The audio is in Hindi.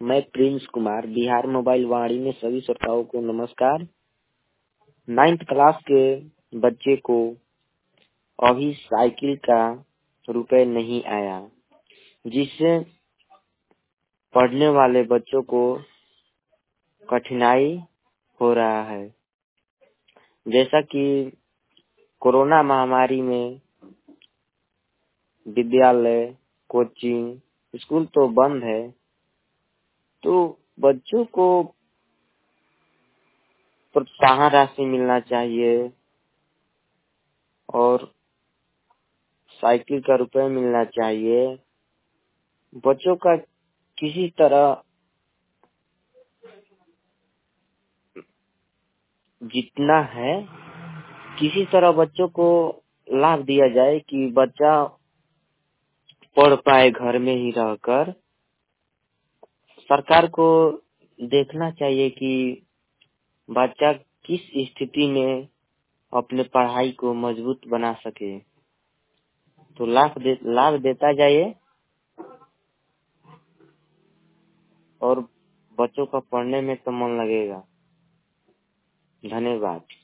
मैं प्रिंस कुमार बिहार मोबाइल वाणी में सभी श्रोताओं को नमस्कार। 9th क्लास के बच्चे को अभी साइकिल का रुपए नहीं आया, जिससे पढ़ने वाले बच्चों को कठिनाई हो रहा है। जैसा कि कोरोना महामारी में विद्यालय, कोचिंग, स्कूल तो बंद है, तो बच्चों को प्रोत्साहन राशि मिलना चाहिए और साइकिल का रुपए मिलना चाहिए। बच्चों का किसी तरह जितना है, किसी तरह बच्चों को लाभ दिया जाए कि बच्चा पढ़ पाए घर में ही रहकर। सरकार को देखना चाहिए कि बच्चा किस स्थिति में अपने पढ़ाई को मजबूत बना सके, तो लाभ देता जाए और बच्चों का पढ़ने में तो मन लगेगा। धन्यवाद।